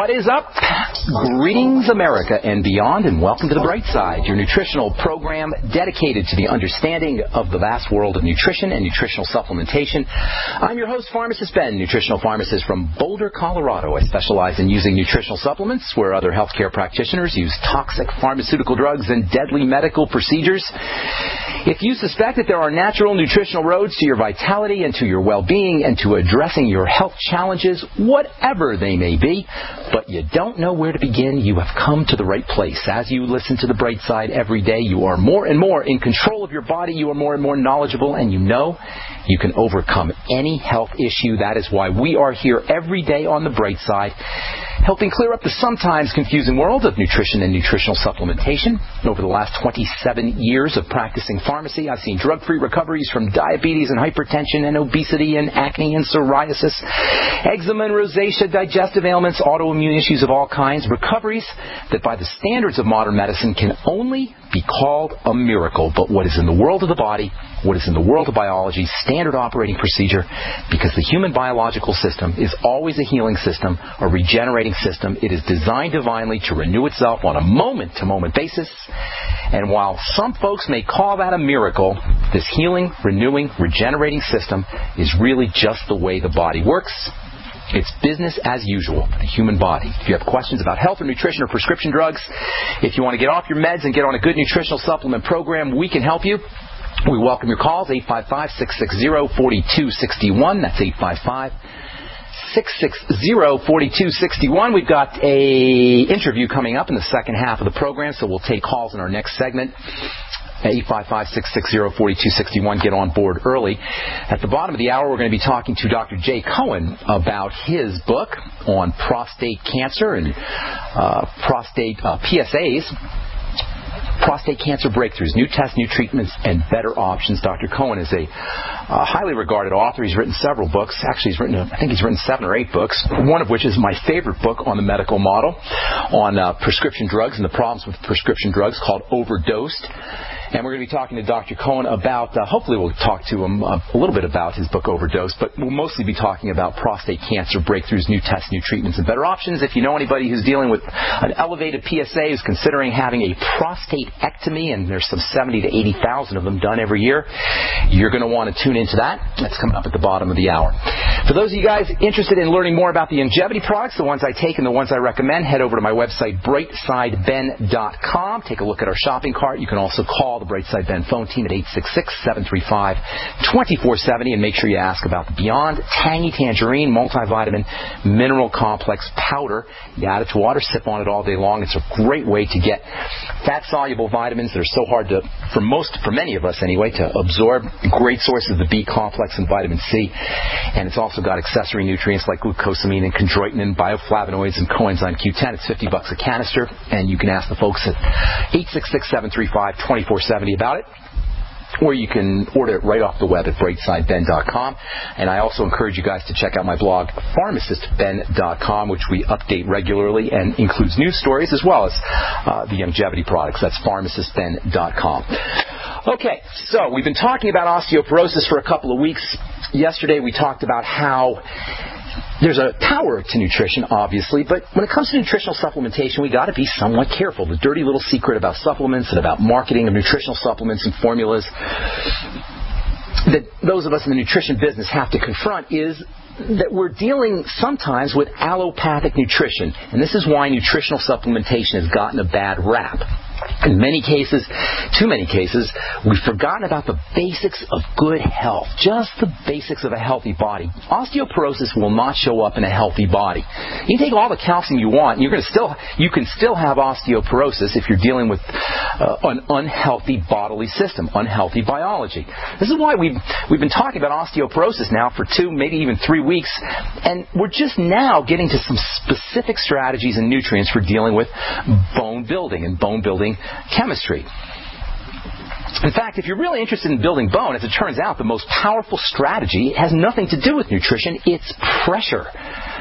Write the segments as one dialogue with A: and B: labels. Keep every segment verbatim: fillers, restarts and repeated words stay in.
A: What is up? Greetings, America and beyond, and welcome to The Bright Side, your nutritional program dedicated to the understanding of the vast world of nutrition and nutritional supplementation. I'm your host, Pharmacist Ben, nutritional pharmacist from Boulder, Colorado. I specialize in using nutritional supplements where other healthcare practitioners use toxic pharmaceutical drugs and deadly medical procedures. If you suspect that there are natural nutritional roads to your vitality and to your well-being and to addressing your health challenges, whatever they may be, but you don't know where to begin, you have come to the right place. As you listen to The Bright Side every day, you are more and more in control of your body, you are more and more knowledgeable, and you know you can overcome any health issue. That is why we are here every day on The Bright Side, helping clear up the sometimes confusing world of nutrition and nutritional supplementation. Over the last twenty-seven years of practicing pharmacy, I've seen drug-free recoveries from diabetes and hypertension and obesity and acne and psoriasis, eczema and rosacea, digestive ailments, autoimmune issues of all kinds, recoveries that by the standards of modern medicine can only be called a miracle. But what is in the world of the body, what is in the world of biology, standard operating procedure, because the human biological system is always a healing system, a regenerating system. It is designed divinely to renew itself on a moment-to-moment basis. And while some folks may call that a miracle, this healing, renewing, regenerating system is really just the way the body works. It's business as usual, the human body. If you have questions about health or nutrition or prescription drugs, if you want to get off your meds and get on a good nutritional supplement program, we can help you. We welcome your calls, eight five five, six six zero, four two six one. That's eight five five, six six zero, four two six one. We've got a interview coming up in the second half of the program, so we'll take calls in our next segment. eight five five, six six zero, four two six one. Get on board early. At the bottom of the hour, we're going to be talking to Doctor Jay Cohen about his book on prostate cancer and uh, prostate uh, P S As. Prostate Cancer Breakthroughs, New Tests, New Treatments, and Better Options. Doctor Cohen is a uh, highly regarded author. He's written several books. Actually, he's written, I think he's written seven or eight books, one of which is my favorite book on the medical model, on uh, prescription drugs and the problems with prescription drugs, called Overdosed. And we're going to be talking to Doctor Cohen about, uh, hopefully we'll talk to him uh, a little bit about his book Overdose, but we'll mostly be talking about prostate cancer breakthroughs, new tests, new treatments, and better options. If you know anybody who's dealing with an elevated P S A, who's considering having a prostatectomy, and there's some seventy to eighty thousand of them done every year, you're going to want to tune into that. That's coming up at the bottom of the hour. For those of you guys interested in learning more about the Youngevity products, the ones I take and the ones I recommend, head over to my website, bright side ben dot com. Take a look at our shopping cart. You can also call the Brightside Ben phone team at eight six six, seven three five, two four seven zero, and make sure you ask about the Beyond Tangy Tangerine Multivitamin Mineral Complex Powder. You add it to water, sip on it all day long. It's a great way to get fat-soluble vitamins that are so hard to, for most, for many of us anyway, to absorb. Great sources of the B complex and vitamin C. And it's also got accessory nutrients like glucosamine and chondroitin, bioflavonoids, and coenzyme Q ten. It's fifty bucks a canister, and you can ask the folks at eight six six, seven three five, two four seven zero about it. Or you can order it right off the web at bright side ben dot com. And I also encourage you guys to check out my blog, pharmacist ben dot com, which we update regularly and includes news stories as well as uh, the Youngevity products. That's pharmacist ben dot com. Okay, so we've been talking about osteoporosis for a couple of weeks. Yesterday we talked about how there's a power to nutrition, obviously, but when it comes to nutritional supplementation, we got to be somewhat careful. The dirty little secret about supplements and about marketing of nutritional supplements and formulas that those of us in the nutrition business have to confront is that we're dealing sometimes with allopathic nutrition, and this is why nutritional supplementation has gotten a bad rap. In many cases, too many cases, we've forgotten about the basics of good health, just the basics of a healthy body. Osteoporosis will not show up in a healthy body. You can take all the calcium you want, and you're going to still, you can still have osteoporosis if you're dealing with uh, an unhealthy bodily system, unhealthy biology. This is why we've, we've been talking about osteoporosis now for two, maybe even three weeks, and we're just now getting to some specific strategies and nutrients for dealing with bone building and bone building chemistry. In fact, if you're really interested in building bone, as it turns out, the most powerful strategy has nothing to do with nutrition. It's pressure.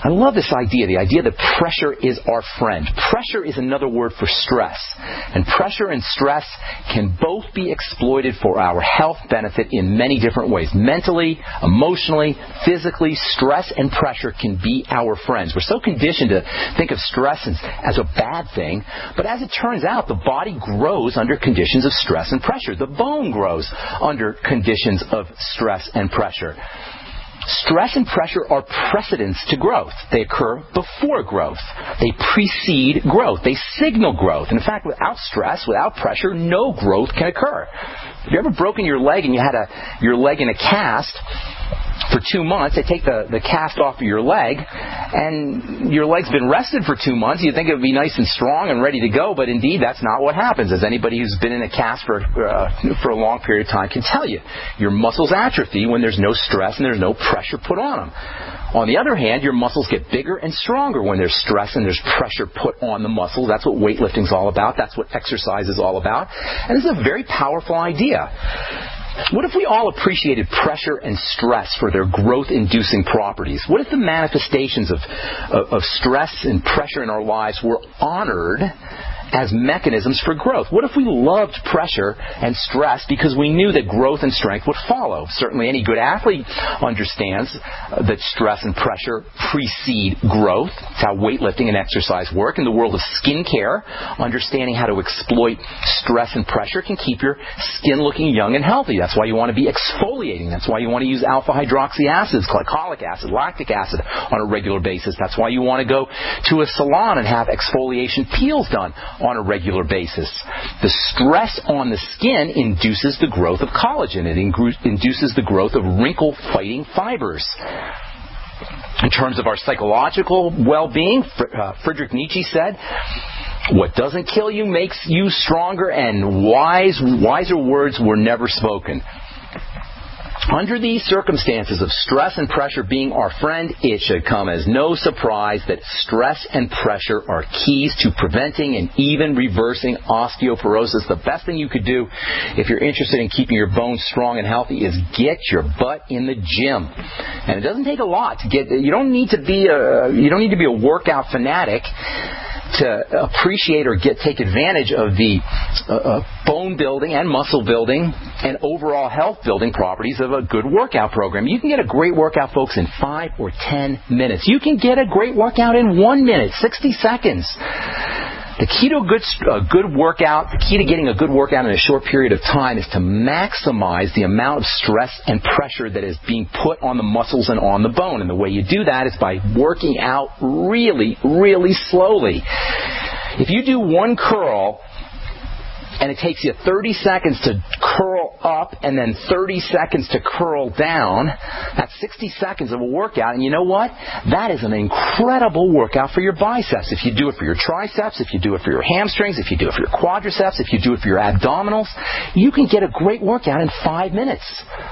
A: I love this idea, the idea that pressure is our friend. Pressure is another word for stress. And pressure and stress can both be exploited for our health benefit in many different ways. Mentally, emotionally, physically, stress and pressure can be our friends. We're so conditioned to think of stress as, as a bad thing, but as it turns out, the body grows under conditions of stress and pressure. The bone grows under conditions of stress and pressure. Stress and pressure are precedents to growth. They occur before growth. They precede growth. They signal growth. In fact, without stress, without pressure, no growth can occur. Have you ever broken your leg and you had a, your leg in a cast for two months? They take the, the cast off of your leg, and your leg's been rested for two months. You think it would be nice and strong and ready to go, but indeed that's not what happens. As anybody who's been in a cast for, uh, for a long period of time can tell you. Your muscles atrophy when there's no stress and there's no pressure put on them. On the other hand, your muscles get bigger and stronger when there's stress and there's pressure put on the muscles. That's what weightlifting is all about. That's what exercise is all about. And this is a very powerful idea. What if we all appreciated pressure and stress for their growth-inducing properties? What if the manifestations of, of, of stress and pressure in our lives were honored as mechanisms for growth? What if we loved pressure and stress because we knew that growth and strength would follow? Certainly any good athlete understands that stress and pressure precede growth. It's how weightlifting and exercise work. In the world of skincare, understanding how to exploit stress and pressure can keep your skin looking young and healthy. That's why you want to be exfoliating. That's why you want to use alpha hydroxy acids, glycolic acid, lactic acid on a regular basis. That's why you want to go to a salon and have exfoliation peels done on a regular basis. The stress on the skin induces the growth of collagen. It induces the growth of wrinkle-fighting fibers. In terms of our psychological well-being, uh, Friedrich Nietzsche said, "What doesn't kill you makes you stronger," and wise, wiser words were never spoken. Under these circumstances of stress and pressure being our friend, it should come as no surprise that stress and pressure are keys to preventing and even reversing osteoporosis. The best thing you could do if you're interested in keeping your bones strong and healthy is get your butt in the gym. And it doesn't take a lot to get. You don't need to be a. You don't need to be a workout fanatic to appreciate or get take advantage of the uh, uh, bone building and muscle building and overall health building properties of a good workout program. You can get a great workout, folks, in five or ten minutes. You can get a great workout in one minute, sixty seconds. The key to a good, a good workout, the key to getting a good workout in a short period of time is to maximize the amount of stress and pressure that is being put on the muscles and on the bone. And the way you do that is by working out really, really slowly. If you do one curl, and it takes you thirty seconds to curl up and then thirty seconds to curl down, that's sixty seconds of a workout. And you know what? That is an incredible workout for your biceps. If you do it for your triceps, if you do it for your hamstrings, if you do it for your quadriceps, if you do it for your abdominals, you can get a great workout in five minutes.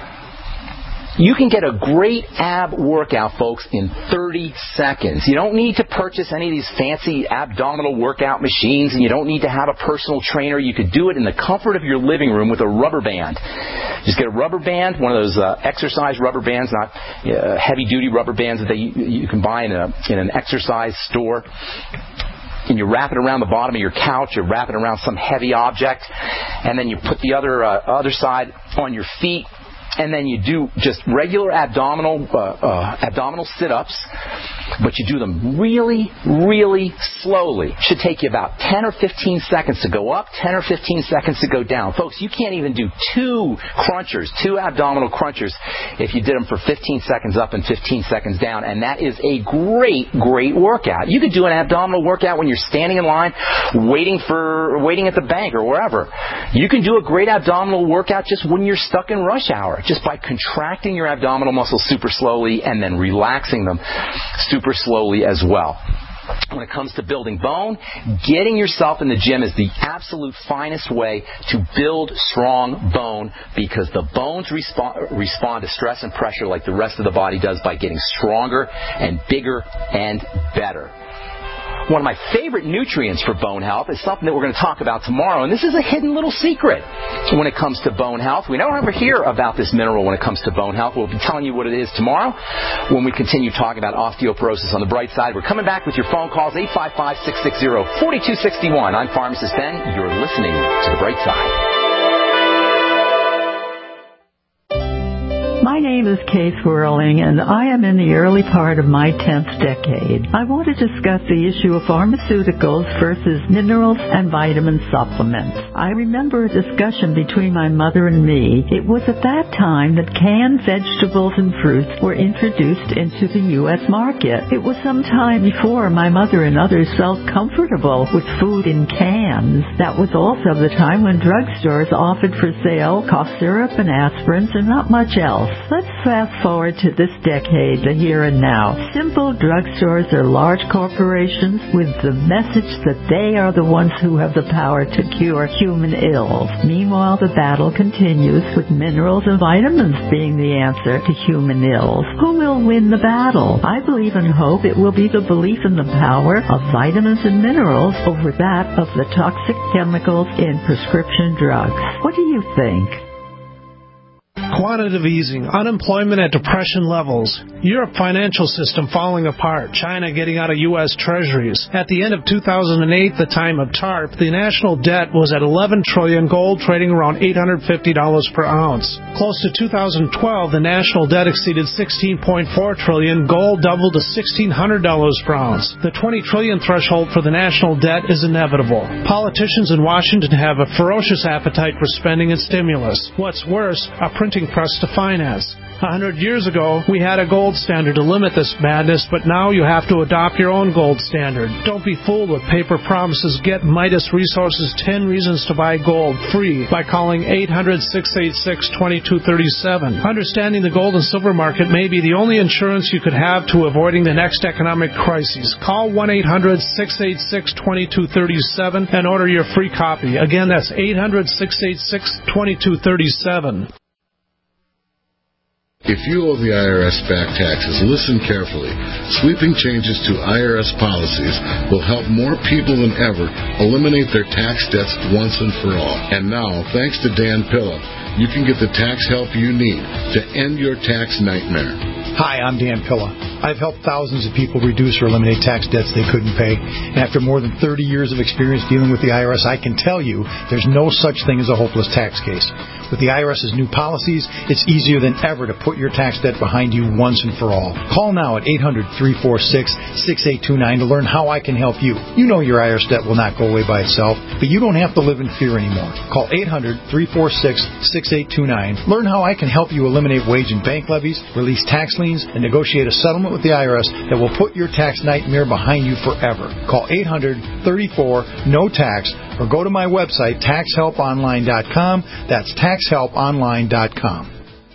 A: You can get a great ab workout, folks, in thirty seconds. You don't need to purchase any of these fancy abdominal workout machines, and you don't need to have a personal trainer. You could do it in the comfort of your living room with a rubber band. Just get a rubber band, one of those uh, exercise rubber bands, not uh, heavy-duty rubber bands that they, you can buy in, a, in an exercise store. And you wrap it around the bottom of your couch, you wrap it around some heavy object, and then you put the other uh, other side on your feet. And then you do just regular abdominal uh, uh, abdominal sit-ups, but you do them really, really slowly. It should take you about ten or fifteen seconds to go up, ten or fifteen seconds to go down. Folks, you can't even do two crunchers, two abdominal crunchers, if you did them for fifteen seconds up and fifteen seconds down. And that is a great, great workout. You could do an abdominal workout when you're standing in line, waiting for waiting at the bank or wherever. You can do a great abdominal workout just when you're stuck in rush hour, just by contracting your abdominal muscles super slowly and then relaxing them super slowly as well. When it comes to building bone, getting yourself in the gym is the absolute finest way to build strong bone, because the bones respond, respond to stress and pressure like the rest of the body does by getting stronger and bigger and better. One of my favorite nutrients for bone health is something that we're going to talk about tomorrow, and this is a hidden little secret when it comes to bone health. We don't ever hear about this mineral when it comes to bone health. We'll be telling you what it is tomorrow when we continue talking about osteoporosis on the bright side. We're coming back with your phone calls, eight five five, six six zero, four two six one. I'm Pharmacist Ben. You're listening to The Bright Side.
B: My name is Kay Swirling, and I am in the early part of my tenth decade. I want to discuss the issue of pharmaceuticals versus minerals and vitamin supplements. I remember a discussion between my mother and me. It was at that time that canned vegetables and fruits were introduced into the U S market. It was some time before my mother and others felt comfortable with food in cans. That was also the time when drugstores offered for sale cough syrup and aspirins and not much else. Let's fast forward to this decade, the here and now. Simple drugstores are large corporations with the message that they are the ones who have the power to cure human ills. Meanwhile, the battle continues with minerals and vitamins being the answer to human ills. Who will win the battle? I believe and hope it will be the belief in the power of vitamins and minerals over that of the toxic chemicals in prescription drugs. What do you think?
C: Quantitative easing, unemployment at depression levels, Europe financial system falling apart, China getting out of U S treasuries. At the end of two thousand eight, the time of TARP, the national debt was at eleven trillion dollars, gold trading around eight hundred fifty dollars per ounce. Close to two thousand twelve, the national debt exceeded sixteen point four trillion dollars, gold doubled to sixteen hundred dollars per ounce. The twenty trillion dollars threshold for the national debt is inevitable. Politicians in Washington have a ferocious appetite for spending and stimulus. What's worse, a printing press to finance. A hundred years ago, we had a gold standard to limit this madness, but now you have to adopt your own gold standard. Don't be fooled with paper promises. Get Midas Resources ten Reasons to Buy Gold free by calling eight hundred, six eight six, two two three seven. Understanding the gold and silver market may be the only insurance you could have to avoiding the next economic crisis. Call one eight hundred, six eight six, two two three seven and order your free copy. Again, that's eight hundred, six eight six, two two three seven.
D: If you owe the I R S back taxes, listen carefully. Sweeping changes to I R S policies will help more people than ever eliminate their tax debts once and for all. And now, thanks to Dan Pilla, you can get the tax help you need to end your tax nightmare.
E: Hi, I'm Dan Pilla. I've helped thousands of people reduce or eliminate tax debts they couldn't pay. And after more than thirty years of experience dealing with the I R S, I can tell you there's no such thing as a hopeless tax case. With the I R S's new policies, it's easier than ever to put your tax debt behind you once and for all. Call now at eight hundred, three four six, six eight two nine to learn how I can help you. You know your I R S debt will not go away by itself, but you don't have to live in fear anymore. Call eight hundred, three four six, six eight two nine. Learn how I can help you eliminate wage and bank levies, release tax liens, and negotiate a settlement with the I R S that will put your tax nightmare behind you forever. Call eight hundred, thirty-four, N O T A X or go to my website, tax help online dot com. That's tax help online dot com.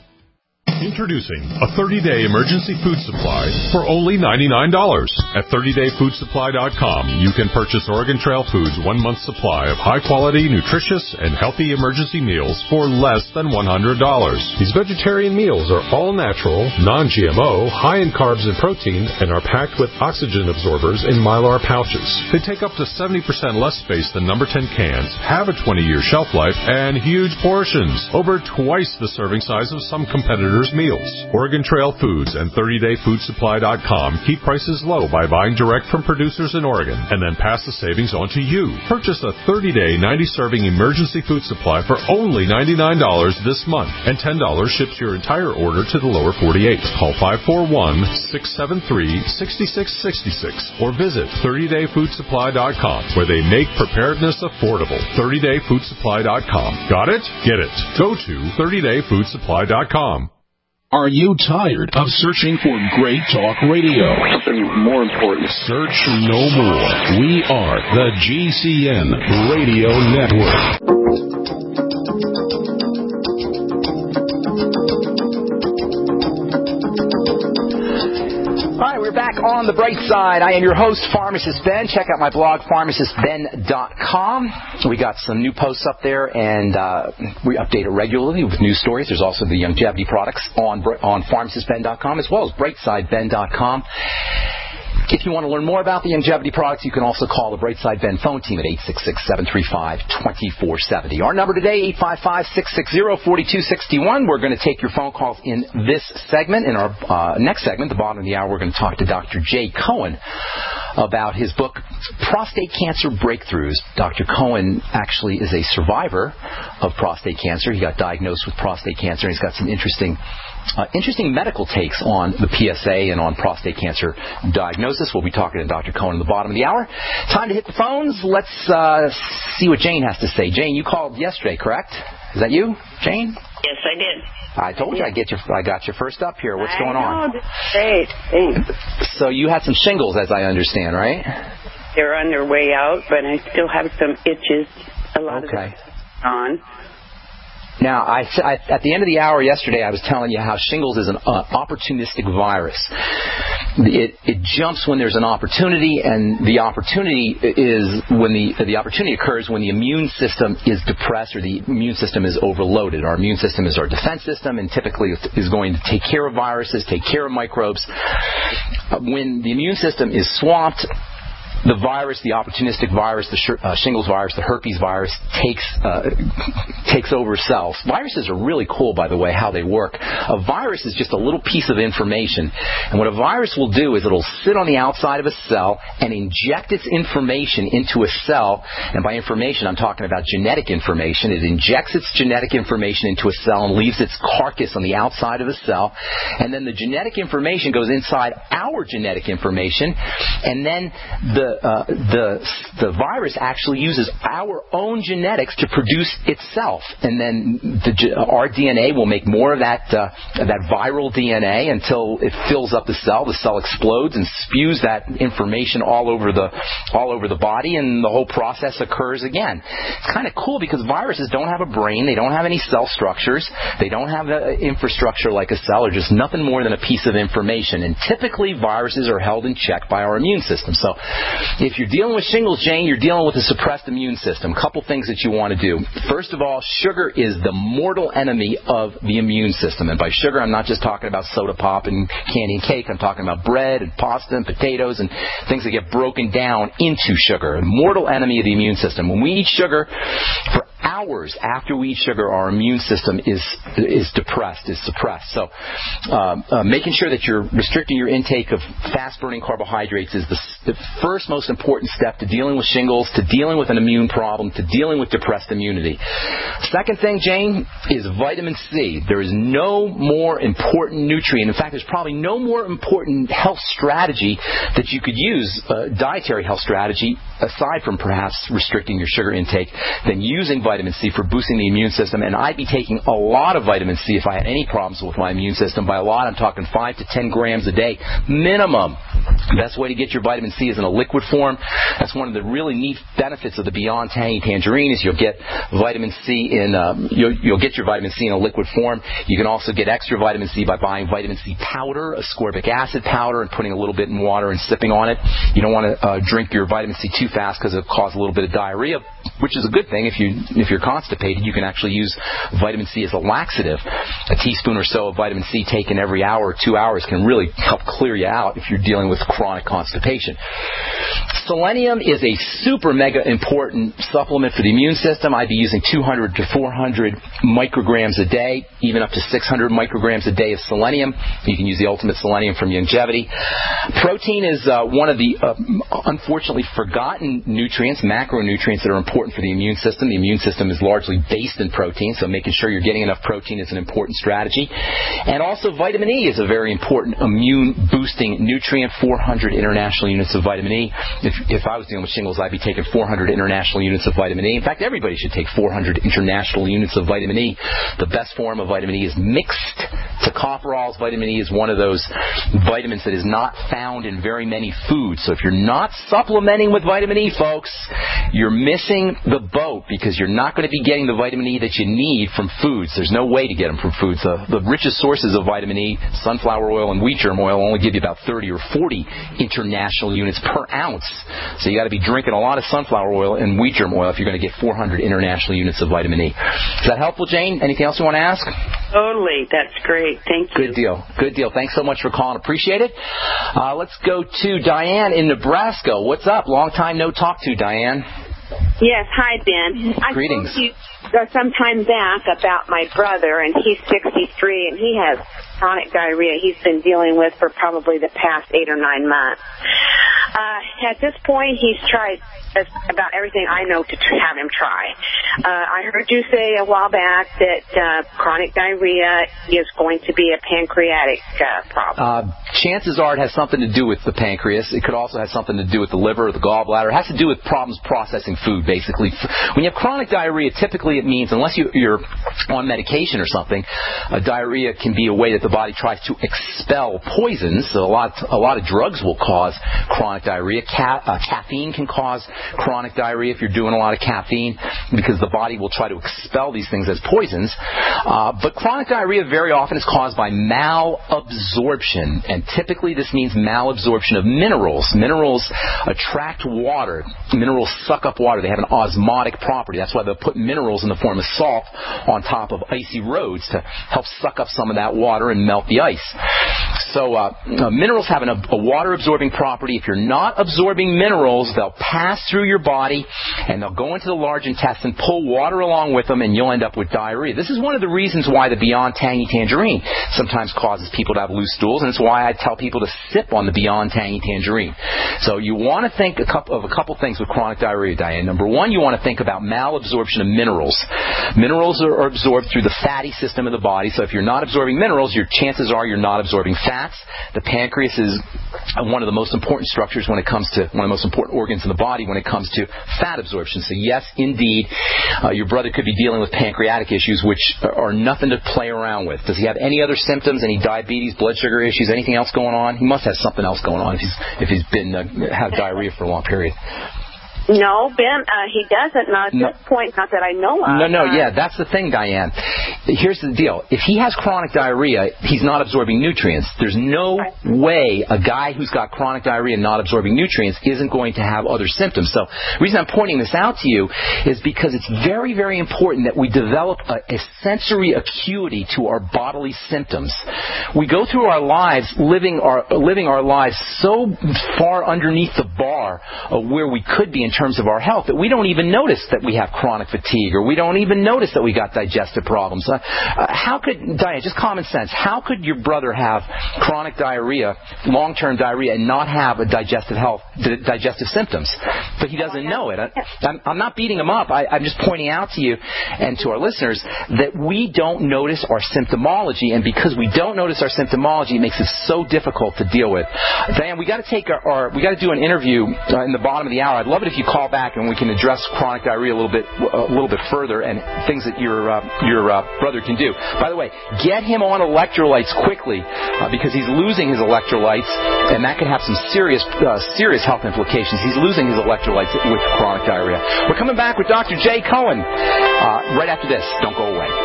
F: Introducing a thirty-day emergency food supply for only ninety-nine dollars. At thirty day food supply dot com, you can purchase Oregon Trail Foods' one-month supply of high-quality, nutritious, and healthy emergency meals for less than one hundred dollars. These vegetarian meals are all natural, non-G M O, high in carbs and protein, and are packed with oxygen absorbers in Mylar pouches. They take up to seventy percent less space than number ten cans, have a twenty year shelf life, and huge portions, over twice the serving size of some competitors' meals. Oregon Trail Foods and thirty day food supply dot com keep prices low by buying direct from producers in Oregon and then pass the savings on to you. Purchase a thirty day, ninety serving emergency food supply for only ninety-nine dollars this month, and ten dollars ships your entire order to the lower forty-eight. Call five four one, six seven three, six six six six or visit thirty day food supply dot com, where they make preparedness affordable. thirty day food supply dot com. Got it? Get it. Go to thirty day food supply dot com.
G: Are you tired of searching for great talk radio?
H: Something more important.
G: Search no more. We are the G C N Radio Network.
A: All right, we're back on the bright side. I am your host, Pharmacist Ben. Check out my blog, pharmacist ben dot com. We got some new posts up there, and uh, we update it regularly with news stories. There's also the longevity products on on pharmacist ben dot com, as well as brightside ben dot com. If you want to learn more about the Youngevity products, you can also call the Brightside Ben phone team at eight six six, seven three five, two four seven zero. Our number today, eight five five, six six zero, four two six one. We're going to take your phone calls in this segment. In our uh, next segment, the bottom of the hour, we're going to talk to Doctor Jay Cohen about his book, Prostate Cancer Breakthroughs. Doctor Cohen actually is a survivor of prostate cancer. He got diagnosed with prostate cancer, and he's got some interesting Uh, interesting medical takes on the P S A and on prostate cancer diagnosis. We'll be talking to Doctor Cohen at the bottom of the hour. Time to hit the phones. Let's uh, see what Jane has to say. Jane, you called yesterday, correct? Is that you, Jane?
H: Yes, I did.
A: I told you I get your I got your first up here. What's going on?
H: I know. Great. Thanks.
A: So you had some shingles, as I understand, right?
H: They're on their way out, but I still have some itches. A lot
A: okay.
H: of it on.
A: Now, I, I, at the end of the hour yesterday, I was telling you how shingles is an uh, opportunistic virus. It, it jumps when there's an opportunity, and the opportunity is when the the opportunity occurs when the immune system is depressed or the immune system is overloaded. Our immune system is our defense system, and typically is going to take care of viruses, take care of microbes. When the immune system is swamped, the virus, the opportunistic virus, the sh- uh, shingles virus, the herpes virus, takes uh, takes over cells. Viruses are really cool, by the way, how they work. A virus is just a little piece of information. And what a virus will do is it'll sit on the outside of a cell and inject its information into a cell. And by information, I'm talking about genetic information. It injects its genetic information into a cell and leaves its carcass on the outside of the cell. And then the genetic information goes inside our genetic information. And then the Uh, the the virus actually uses our own genetics to produce itself, and then the, our D N A will make more of that uh, that viral D N A until it fills up the cell. The cell explodes and spews that information all over the all over the body, and the whole process occurs again. It's kind of cool because viruses don't have a brain, they don't have any cell structures, they don't have an infrastructure like a cell. They're just nothing more than a piece of information. And typically, viruses are held in check by our immune system. So if you're dealing with shingles, Jane, you're dealing with a suppressed immune system. A couple things that you want to do. First of all, sugar is the mortal enemy of the immune system. And by sugar, I'm not just talking about soda pop and candy and cake. I'm talking about bread and pasta and potatoes and things that get broken down into sugar. A mortal enemy of the immune system. When we eat sugar, for hours after we eat sugar, our immune system is is depressed, is suppressed. So uh, uh, making sure that you're restricting your intake of fast-burning carbohydrates is the, the first most important step to dealing with shingles, to dealing with an immune problem, to dealing with depressed immunity. Second thing, Jane, is vitamin C. There is no more important nutrient. In fact, there's probably no more important health strategy that you could use, uh, dietary health strategy, aside from perhaps restricting your sugar intake, than using vitamin C for boosting the immune system. And I'd be taking a lot of vitamin C if I had any problems with my immune system. By a lot, I'm talking five to ten grams a day minimum. The best way to get your vitamin C is in a liquid form. That's one of the really neat benefits of the Beyond Tangy Tangerine is you'll get vitamin C in um, you'll, you'll get your vitamin C in a liquid form. You can also get extra vitamin C by buying vitamin C powder, ascorbic acid powder, and putting a little bit in water and sipping on it. You don't want to uh, drink your vitamin C too fast because it'll cause a little bit of diarrhea, which is a good thing. If you if you're constipated, you can actually use vitamin C as a laxative. A teaspoon or so of vitamin C taken every hour or two hours can really help clear you out if you're dealing with chronic constipation. Selenium is a super mega important supplement for the immune system. I'd be using two hundred to four hundred micrograms a day, even up to six hundred micrograms a day of selenium. You can use the Ultimate Selenium from Youngevity. Protein is uh, one of the uh, unfortunately forgotten nutrients, macronutrients that are important for the immune system. The immune system is largely based in protein, so making sure you're getting enough protein is an important strategy. And also vitamin E is a very important immune boosting nutrient, four hundred international units of vitamin E. If, if I was dealing with shingles, I'd be taking four hundred international units of vitamin E. In fact, everybody should take four hundred international units of vitamin E. The best form of vitamin E is mixed tocopherols. Vitamin E is one of those vitamins that is not found in very many foods. So if you're not supplementing with vitamin E, folks, you're missing the boat because you're not going to be getting the vitamin E that you need from foods. There's no way to get them from foods. The, the richest sources of vitamin E, sunflower oil and wheat germ oil, only give you about thirty or forty international units per ounce So you got to be drinking a lot of sunflower oil and wheat germ oil if you're going to get four hundred international units of vitamin E. Is that helpful, Jane? Anything else you want to ask?
H: Totally. That's great. Thank you.
A: Good deal. Good deal. Thanks so much for calling. Appreciate it. Uh, let's go to Diane in Nebraska. What's up? Long time no talk to, Diane.
I: Yes. Hi, Ben.
A: Greetings.
I: I spoke to you uh, some time back about my brother, and he's sixty-three, and he has chronic diarrhea he's been dealing with for probably the past eight or nine months. Uh, at this point, he's tried about everything I know to have him try. Uh, I heard you say a while back that uh, chronic diarrhea is going to be a pancreatic uh, problem.
A: Uh, chances are it has something to do with the pancreas. It could also have something to do with the liver or the gallbladder. It has to do with problems processing food, basically. When you have chronic diarrhea, typically it means, unless you, you're on medication or something, uh, diarrhea can be a way that the body tries to expel poisons. So a lot, a lot of drugs will cause chronic diarrhea. Ca- uh, caffeine can cause chronic diarrhea if you're doing a lot of caffeine, because the body will try to expel these things as poisons. Uh, but chronic diarrhea very often is caused by malabsorption, and typically this means malabsorption of minerals. Minerals attract water. Minerals suck up water. They have an osmotic property. That's why they'll put minerals in the form of salt on top of icy roads to help suck up some of that water and melt the ice. So uh, uh, minerals have an, a water-absorbing property. If you're not absorbing minerals, they'll pass through your body, and they'll go into the large intestine, pull water along with them, and you'll end up with diarrhea. This is one of the reasons why the Beyond Tangy Tangerine sometimes causes people to have loose stools, and it's why I tell people to sip on the Beyond Tangy Tangerine. So you want to think a couple, of a couple things with chronic diarrhea, Diane. Number one, you want to think about malabsorption of minerals. Minerals are, are absorbed through the fatty system of the body, so if you're not absorbing minerals, your chances are you're not absorbing fats. The pancreas is one of the most important structures when it comes to, one of the most important organs in the body when it comes to fat absorption. So yes, indeed, uh, your brother could be dealing with pancreatic issues, which are nothing to play around with. Does he have any other symptoms, any diabetes, blood sugar issues, anything else going on? He must have something else going on if he's, if he's been uh, have diarrhea for a long period.
I: No, Ben, uh, he doesn't. Not at no. this point, not that I know of.
A: No, no, yeah, that's the thing, Diane. Here's the deal. If he has chronic diarrhea, he's not absorbing nutrients. There's no right. way a guy who's got chronic diarrhea and not absorbing nutrients isn't going to have other symptoms. So the reason I'm pointing this out to you is because it's very, very important that we develop a, a sensory acuity to our bodily symptoms. We go through our lives living our, living our lives so far underneath the bar of where we could be in terms of our health that we don't even notice that we have chronic fatigue, or we don't even notice that we got digestive problems. Uh, uh, how could, Diane, just common sense, how could your brother have chronic diarrhea, long-term diarrhea, and not have a digestive health, d- digestive symptoms? But he doesn't know it. I, I'm, I'm not beating him up. I, I'm just pointing out to you and to our listeners that we don't notice our symptomology, and because we don't notice our symptomology, it makes it so difficult to deal with. Diane, we got to take our, our we got to do an interview uh, in the bottom of the hour. I'd love it if you call back and we can address chronic diarrhea a little bit a little bit further and things that your uh, your uh, brother can do. By the way, get him on electrolytes quickly uh, because he's losing his electrolytes, and that could have some serious uh, serious health implications. He's losing his electrolytes with chronic diarrhea. We're coming back with Doctor Jay Cohen uh, right after this. Don't go away.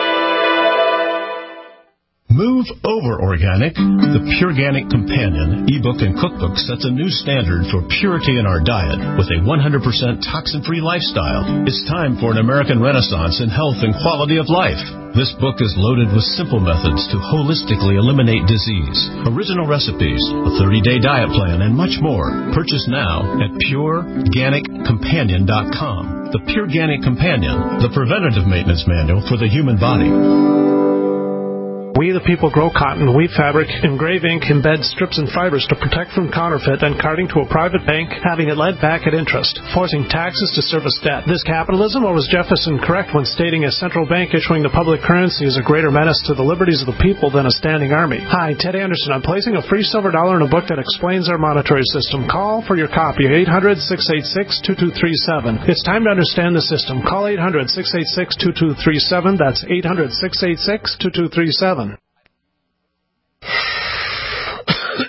G: Move over organic. The Pureganic Companion ebook and cookbook sets a new standard for purity in our diet with a one hundred percent toxin-free lifestyle. It's time for an American renaissance in health and quality of life. This book is loaded with simple methods to holistically eliminate disease, original recipes, a thirty-day diet plan, and much more. Purchase now at pure organic companion dot com. The Pureganic Companion, the preventative maintenance manual for the human body.
C: We the people grow cotton, weave fabric, engrave ink, embed strips and fibers to protect from counterfeit and carting to a private bank, having it led back at interest, forcing taxes to service debt. This capitalism, or was Jefferson correct when stating a central bank issuing the public currency is a greater menace to the liberties of the people than a standing army? Hi, Ted Anderson. I'm placing a free silver dollar in a book that explains our monetary system. Call for your copy, eight hundred, six eight six, two two three seven. It's time to understand the system. Call eight hundred, six eight six, two two three seven. That's eight hundred, six eight six, two two three seven.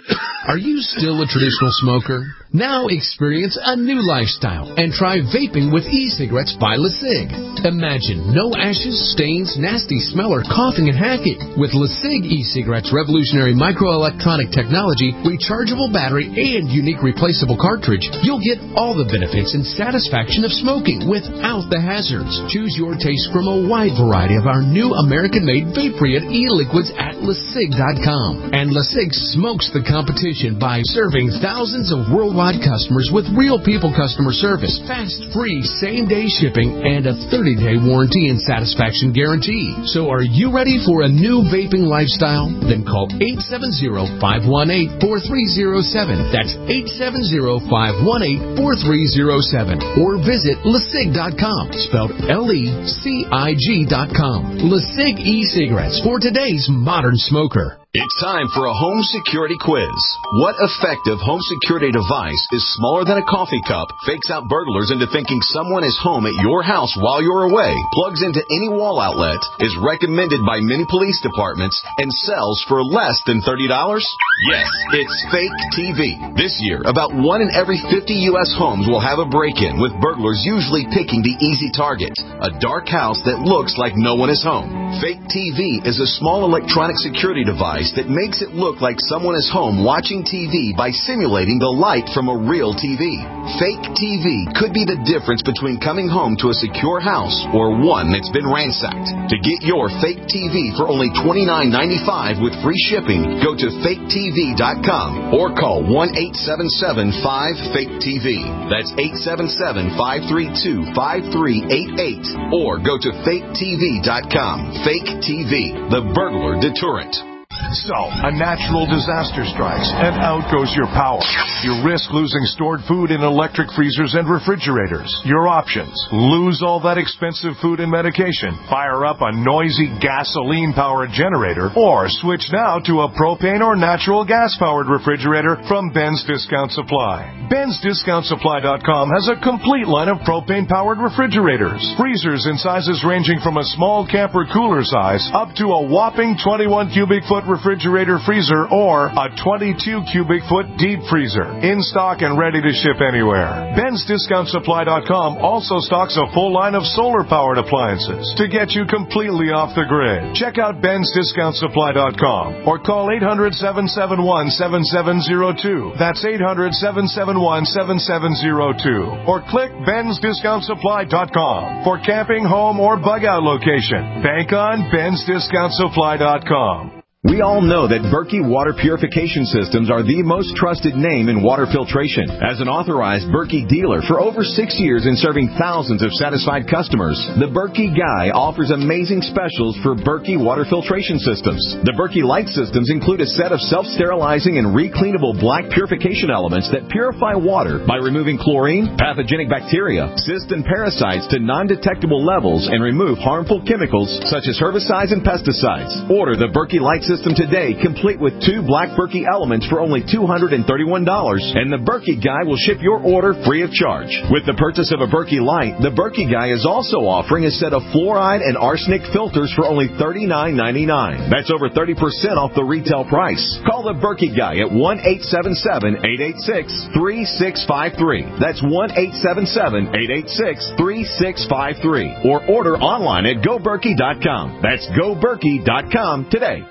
J: Are you still a traditional smoker? Now experience a new lifestyle and try vaping with e-cigarettes by LeSig. Imagine no ashes, stains, nasty smell, or coughing and hacking. With LeSig e-cigarettes' revolutionary microelectronic technology, rechargeable battery, and unique replaceable cartridge, you'll get all the benefits and satisfaction of smoking without the hazards. Choose your taste from a wide variety of our new American-made vape-free e-liquids at LeSig dot com. And LeSig smokes the competition by serving thousands of worldwide customers with real people customer service, fast, free, same-day shipping, and a thirty-day warranty and satisfaction guarantee. So are you ready for a new vaping lifestyle? Then call eight seven zero, five one eight, four three zero seven. That's eight seven zero, five one eight, four three zero seven. Or visit LeSig dot com, spelled L E C I G dot com. LeSig e-cigarettes for today's modern smoker.
K: It's time for a home security quiz. What effective home security device is smaller than a coffee cup, fakes out burglars into thinking someone is home at your house while you're away, plugs into any wall outlet, is recommended by many police departments, and sells for less than thirty dollars? Yes, it's Fake T V. This year, about one in every fifty U S homes will have a break-in, with burglars usually picking the easy target, a dark house that looks like no one is home. Fake T V is a small electronic security device that makes it look like someone is home watching T V by simulating the light from a real T V. Fake T V could be the difference between coming home to a secure house or one that's been ransacked. To get your fake T V for only twenty-nine ninety-five with free shipping, go to fake T V dot com or call one eight seven seven, five, fake T V. That's eight seven seven, five three two, five three eight eight or go to fake T V dot com. Fake T V, the burglar deterrent.
L: So, a natural disaster strikes, and out goes your power. You risk losing stored food in electric freezers and refrigerators. Your options: lose all that expensive food and medication, fire up a noisy gasoline-powered generator, or switch now to a propane or natural gas-powered refrigerator from Ben's Discount Supply. Ben's Discount Supply dot com has a complete line of propane-powered refrigerators. Freezers in sizes ranging from a small camper cooler size up to a whopping twenty-one cubic foot refrigerator freezer or a twenty-two cubic foot deep freezer. In stock and ready to ship anywhere. Ben's Discount Supply dot com also stocks a full line of solar-powered appliances to get you completely off the grid. Check out Ben's Discount Supply dot com or call eight hundred, seven seven one, seven seven zero two. That's eight hundred, seven seven one, seven seven zero two. Or click Ben's Discount Supply dot com for camping, home, or bug-out location. Bank on Ben's Discount Supply dot com.
M: We all know that Berkey Water Purification Systems are the most trusted name in water filtration. As an authorized Berkey dealer for over six years and serving thousands of satisfied customers, the Berkey Guy offers amazing specials for Berkey Water Filtration Systems. The Berkey Light Systems include a set of self-sterilizing and recleanable black purification elements that purify water by removing chlorine, pathogenic bacteria, cysts, and parasites to non-detectable levels and remove harmful chemicals such as herbicides and pesticides. Order the Berkey Light System today, complete with two black Berkey elements for only two hundred thirty-one dollars, and the Berkey Guy will ship your order free of charge. With the purchase of a Berkey Light, the Berkey Guy is also offering a set of fluoride and arsenic filters for only thirty-nine ninety-nine. That's over thirty percent off the retail price. Call the Berkey Guy at one eight seven seven, eight eight six, three six five three. That's one eight seven seven, eight eight six, three six five three. Or order online at go berkey dot com. That's go berkey dot com today.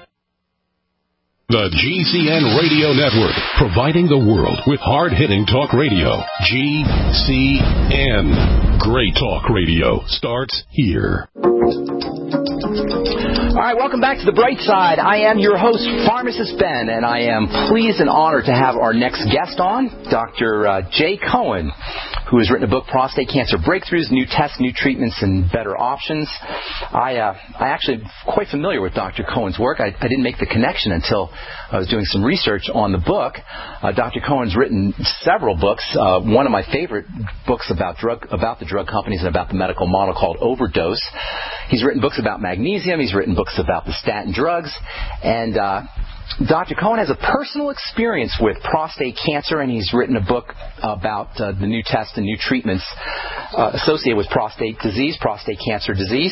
F: The G C N Radio Network, providing the world with hard-hitting talk radio. G C N. Great talk radio starts here.
A: All right, welcome back to The Bright Side. I am your host, Pharmacist Ben, and I am pleased and honored to have our next guest on, Doctor Uh, Jay Cohen, who has written a book, Prostate Cancer Breakthroughs, New Tests, New Treatments, and Better Options. I uh, I actually am quite familiar with Doctor Cohen's work. I, I didn't make the connection until I was doing some research on the book. Uh, Doctor Cohen's written several books. Uh, one of my favorite books about drug about the drug companies and about the medical model called Overdose. He's written books about magnesium. He's written books about the statin drugs. And uh, Doctor Cohen has a personal experience with prostate cancer, and he's written a book about uh, the new tests and new treatments uh, associated with prostate disease, prostate cancer disease.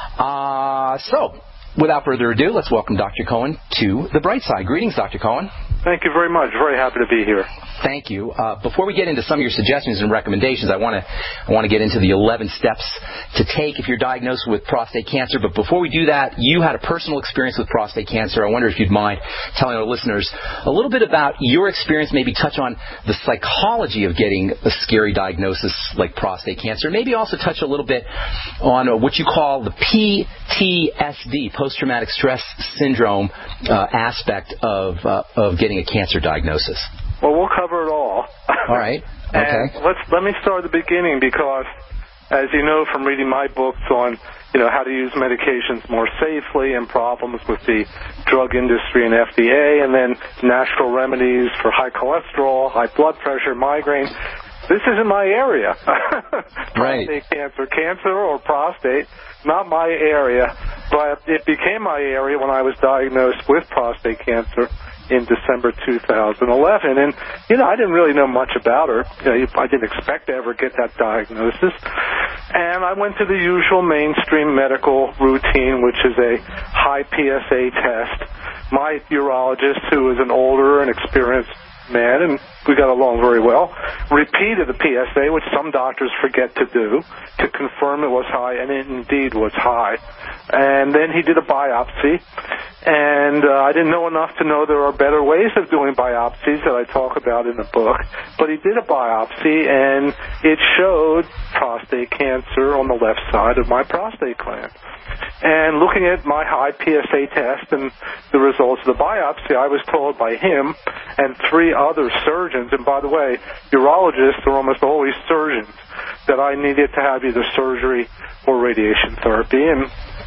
A: Uh, so, without further ado, let's welcome Doctor Cohen to The Bright Side. Greetings, Doctor Cohen.
N: Thank you very much. Very happy to be here.
A: Thank you. Uh, before we get into some of your suggestions and recommendations, I want to I want to get into the eleven steps to take if you're diagnosed with prostate cancer. But before we do that, you had a personal experience with prostate cancer. I wonder if you'd mind telling our listeners a little bit about your experience, maybe touch on the psychology of getting a scary diagnosis like prostate cancer, maybe also touch a little bit on uh, what you call the P T S D, post-traumatic stress syndrome uh, aspect of uh, of getting a cancer diagnosis.
N: Well, we'll cover it all.
A: All right. Okay.
N: And let's let me start at the beginning because, as you know from reading my books on, you know, how to use medications more safely and problems with the drug industry and F D A, and then natural remedies for high cholesterol, high blood pressure, migraine. This isn't my area.
A: Right.
N: Prostate cancer, cancer or prostate, not my area, but it became my area when I was diagnosed with prostate cancer in December two thousand eleven. And, you know, I didn't really know much about her. You know, I didn't expect to ever get that diagnosis. And I went to the usual mainstream medical routine, which is a high P S A test. My urologist, who is an older and experienced man, and we got along very well, repeated the P S A, which some doctors forget to do, to confirm it was high, and it indeed was high. And then he did a biopsy, and uh, I didn't know enough to know there are better ways of doing biopsies that I talk about in the book, but he did a biopsy, and it showed prostate cancer on the left side of my prostate gland. And looking at my high P S A test and the results of the biopsy, I was told by him and three other surgeons, and by the way, urologists are almost always surgeons, that I needed to have either surgery or radiation therapy. And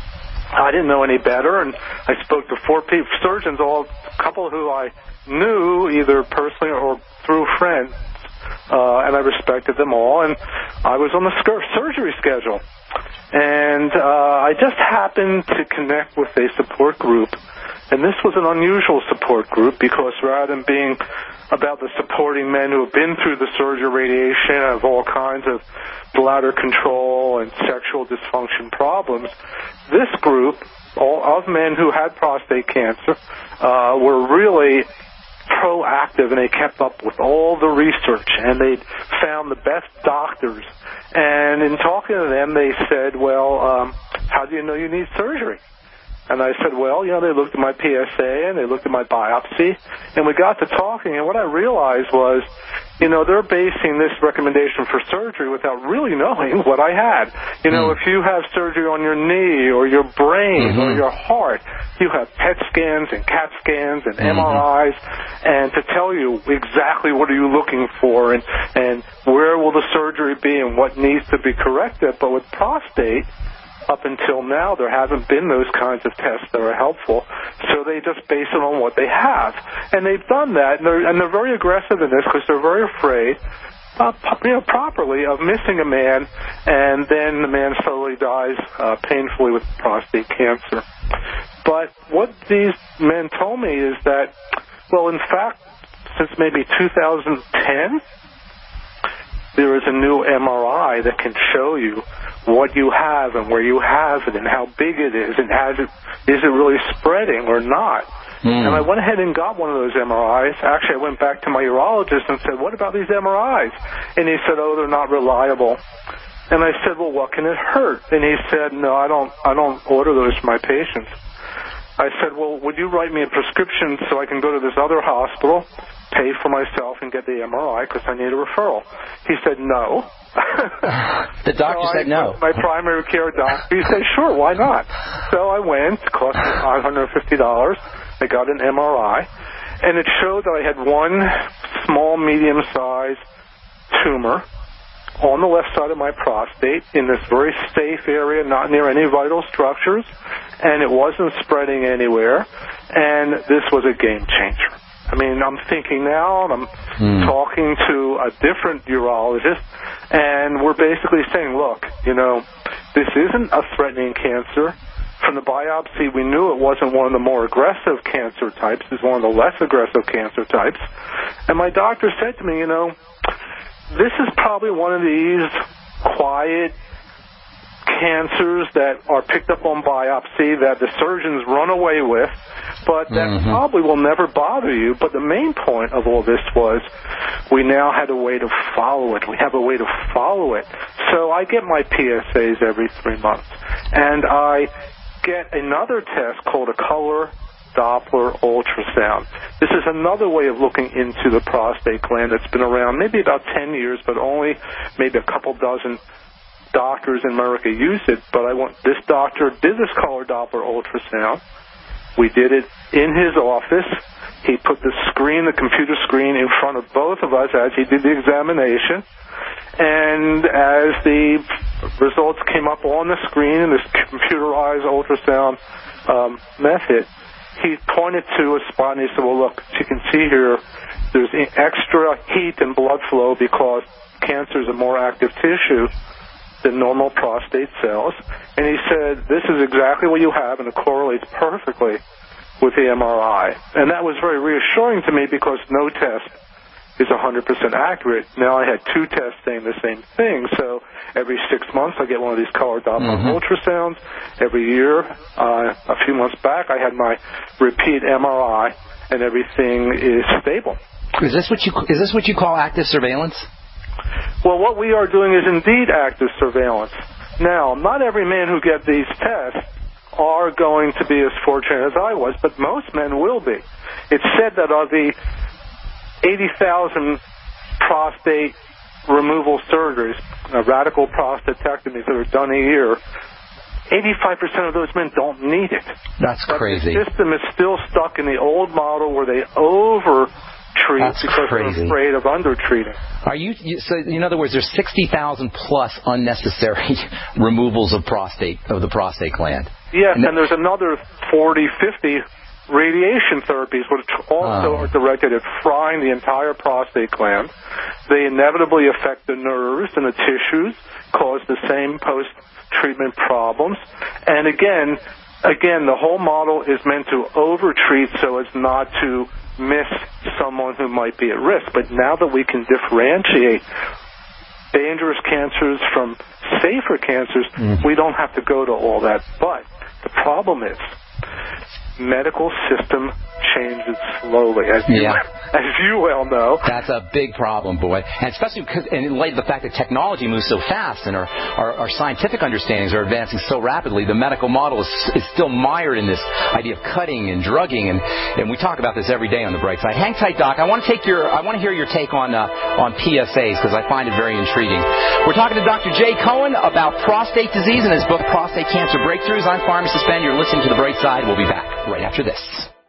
N: I didn't know any better, and I spoke to four people, surgeons, all a couple who I knew either personally or through friends, uh, and I respected them all, and I was on the surgery schedule. And uh, I just happened to connect with a support group, and this was an unusual support group because rather than being about the supporting men who have been through the surgery, radiation, of all kinds of bladder control and sexual dysfunction problems, this group all of men who had prostate cancer uh, were really proactive, and they kept up with all the research, and they found the best doctors. And in talking to them, they said, well, um, how do you know you need surgery? And I said, well, you know, they looked at my P S A and they looked at my biopsy, and we got to talking, and what I realized was, you know, they're basing this recommendation for surgery without really knowing what I had. You know, mm. if you have surgery on your knee or your brain mm-hmm. or your heart, you have P E T scans and CAT scans and mm-hmm. M R Is, and to tell you exactly what are you looking for and, and where will the surgery be and what needs to be corrected. But with prostate, up until now, there haven't been those kinds of tests that are helpful, so they just base it on what they have. And they've done that, and they're, and they're very aggressive in this because they're very afraid, uh, you know, properly, of missing a man, and then the man slowly dies uh, painfully with prostate cancer. But what these men told me is that, well, in fact, since maybe two thousand ten, there is a new M R I that can show you what you have and where you have it and how big it is and has it, is it really spreading or not. Mm. And I went ahead and got one of those M R Is. Actually, I went back to my urologist and said, what about these M R Is? And he said, oh, they're not reliable. And I said, well, what can it hurt? And he said, no, I don't, I don't order those for my patients. I said, well, would you write me a prescription so I can go to this other hospital, pay for myself, and get the M R I because I need a referral? He said, no.
A: The doctor
N: so
A: said
N: I,
A: no.
N: My primary care doctor, he said, sure, why not? So I went. It cost me five hundred fifty dollars. I got an M R I, and it showed that I had one small, medium-sized tumor on the left side of my prostate in this very safe area, not near any vital structures, and it wasn't spreading anywhere, and this was a game changer. I mean, I'm thinking now, and I'm mm. talking to a different urologist, and we're basically saying, look, you know, this isn't a threatening cancer. From the biopsy, we knew it wasn't one of the more aggressive cancer types. It's one of the less aggressive cancer types. And my doctor said to me, you know, this is probably one of these quiet cancers that are picked up on biopsy that the surgeons run away with, but that mm-hmm. probably will never bother you. But the main point of all this was we now had a way to follow it. We have a way to follow it. So I get my P S As every three months, and I get another test called a color Doppler ultrasound. This is another way of looking into the prostate gland that's been around maybe about ten years, but only maybe a couple dozen doctors in America use it. But I want this doctor did this color Doppler ultrasound. We did it in his office. He put the screen, the computer screen, in front of both of us as he did the examination. And as the results came up on the screen in this computerized ultrasound um, method, he pointed to a spot and he said, well, look, as you can see here, there's extra heat and blood flow because cancer is a more active tissue than normal prostate cells. And he said, this is exactly what you have, and it correlates perfectly with the M R I. And that was very reassuring to me because no test is one hundred percent accurate. Now I had two tests saying the same thing. So every six months I get one of these color Doppler mm-hmm. ultrasounds. Every year, uh, a few months back, I had my repeat M R I, and everything is stable.
A: Is this what you is this what you call active surveillance?
N: Well, what we are doing is indeed active surveillance. Now, not every man who gets these tests are going to be as fortunate as I was, but most men will be. It's said that of the eighty thousand prostate removal surgeries, uh, radical prostatectomies that are done a year, eighty-five percent of those men don't need it.
A: That's
N: but
A: crazy.
N: The system is still stuck in the old model where they over treat
A: That's
N: because
A: crazy.
N: they're afraid of undertreating.
A: Are you, you so in other words, there's sixty thousand plus unnecessary removals of prostate of the prostate gland.
N: Yes,
A: and,
N: and there's another forty, fifty radiation therapies, which also
A: oh.
N: are directed at frying the entire prostate gland. They inevitably affect the nerves and the tissues, cause the same post-treatment problems. And again, again, the whole model is meant to over-treat so as not to miss someone who might be at risk. But now that we can differentiate dangerous cancers from safer cancers, mm. we don't have to go to all that. But the problem is medical system changes slowly, as you,
A: yeah.
N: as you well know.
A: That's a big problem, boy. And especially because, and in light of the fact that technology moves so fast and our, our, our scientific understandings are advancing so rapidly, the medical model is, is still mired in this idea of cutting and drugging, and, and we talk about this every day on The Bright Side. Hang tight, Doc. I want to take your, I want to hear your take on uh, on P S As because I find it very intriguing. We're talking to Doctor Jay Cohen about prostate disease and his book, Prostate Cancer Breakthroughs. I'm Pharmacist Ben. You're listening to The Bright Side. We'll be back right after this.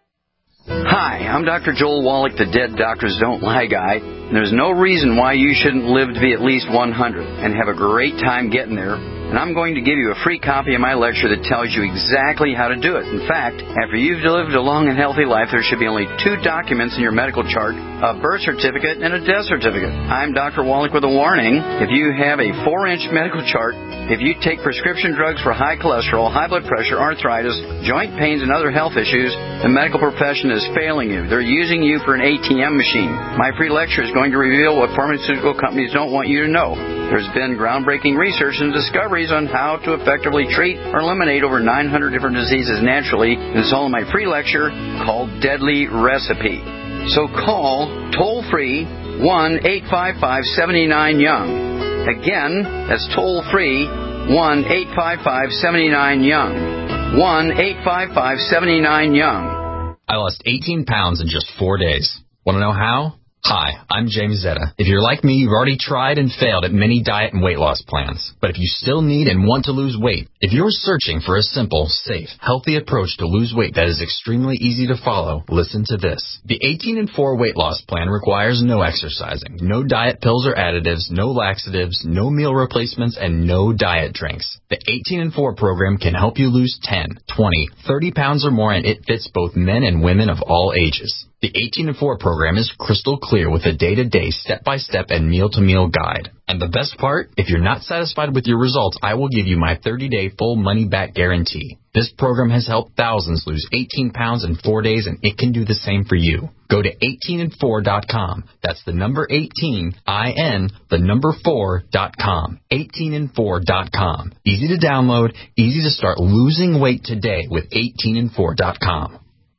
O: Hi, I'm Doctor Joel Wallach, the Dead Doctors Don't Lie guy. There's no reason why you shouldn't live to be at least one hundred and have a great time getting there. And I'm going to give you a free copy of my lecture that tells you exactly how to do it. In fact, after you've lived a long and healthy life, there should be only two documents in your medical chart, a birth certificate and a death certificate. I'm Doctor Wallach with a warning. If you have a four-inch medical chart, if you take prescription drugs for high cholesterol, high blood pressure, arthritis, joint pains, and other health issues, the medical profession is failing you. They're using you for an A T M machine. My free lecture is going to reveal what pharmaceutical companies don't want you to know. There's been groundbreaking research and discoveries on how to effectively treat or eliminate over nine hundred different diseases naturally. And it's all in my free lecture called Deadly Recipe. So call toll-free one eight five five, seven nine, young. Again, that's toll-free one eight five five, seven nine, young. one eight five five, seven nine, young.
P: I lost eighteen pounds in just four days. Want to know how? Hi, I'm James Zetta. If you're like me, you've already tried and failed at many diet and weight loss plans. But if you still need and want to lose weight, if you're searching for a simple, safe, healthy approach to lose weight that is extremely easy to follow, listen to this. The eighteen and four weight loss plan requires no exercising, no diet pills or additives, no laxatives, no meal replacements, and no diet drinks. The eighteen and four program can help you lose ten, twenty, thirty pounds or more, and it fits both men and women of all ages. The eighteen and four program is crystal clear clear with a day-to-day, step-by-step, and meal-to-meal guide. And the best part, if you're not satisfied with your results, I will give you my thirty-day full money-back guarantee. This program has helped thousands lose eighteen pounds in four days, and it can do the same for you. Go to eighteen and four dot com. That's the number eighteen, I N, the number four dot com. eighteen and four dot com. Easy to download, easy to start losing weight today with eighteen and four dot com.